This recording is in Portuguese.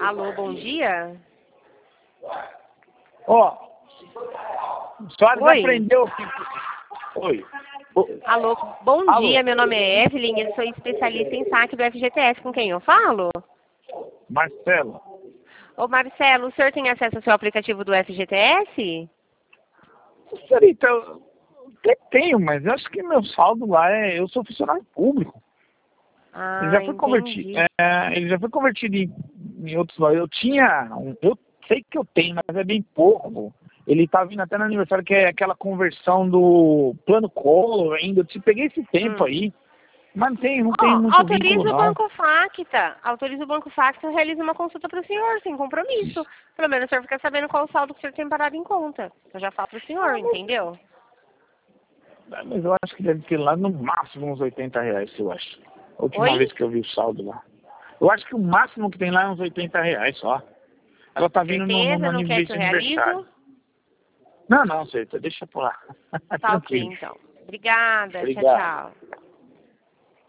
Alô, bom dia? Ó, a senhora Oi. já aprendeu que... Oi. Alô, bom Alô. dia, meu nome é Evelyn, eu sou especialista em saque do FGTS, com quem eu falo? Marcelo. Ô Marcelo, o senhor tem acesso ao seu aplicativo do FGTS? Senhorita, eu até tenho, mas eu acho que meu saldo lá é... Eu sou funcionário público. Ele já foi convertido. Entendi. Ele já foi convertido em outros valores. Eu tinha. Eu sei que eu tenho, mas é bem pouco. Ele tá vindo até no aniversário, que é aquela conversão do plano Collor ainda. Eu te peguei esse tempo aí. Mas não tem muito vínculo, Autoriza o não. Banco Facta. Autoriza o Banco Facta e realiza uma consulta para o senhor, sem compromisso. Pelo menos o senhor fica sabendo qual o saldo que o senhor tem parado em conta. Eu já falo para o senhor, entendeu? Mas eu acho que deve ter lá no máximo uns R$80, eu acho. A última Oi? vez que eu vi o saldo lá. Eu acho que o máximo que tem lá é uns R$80 só. Ela tá vindo Certeza? Não quer que eu aniversário. realizo? Não, senhorita, deixa por lá. Tá ok, Tranquilo. então. Obrigada. Tchau, Obrigado. tchau.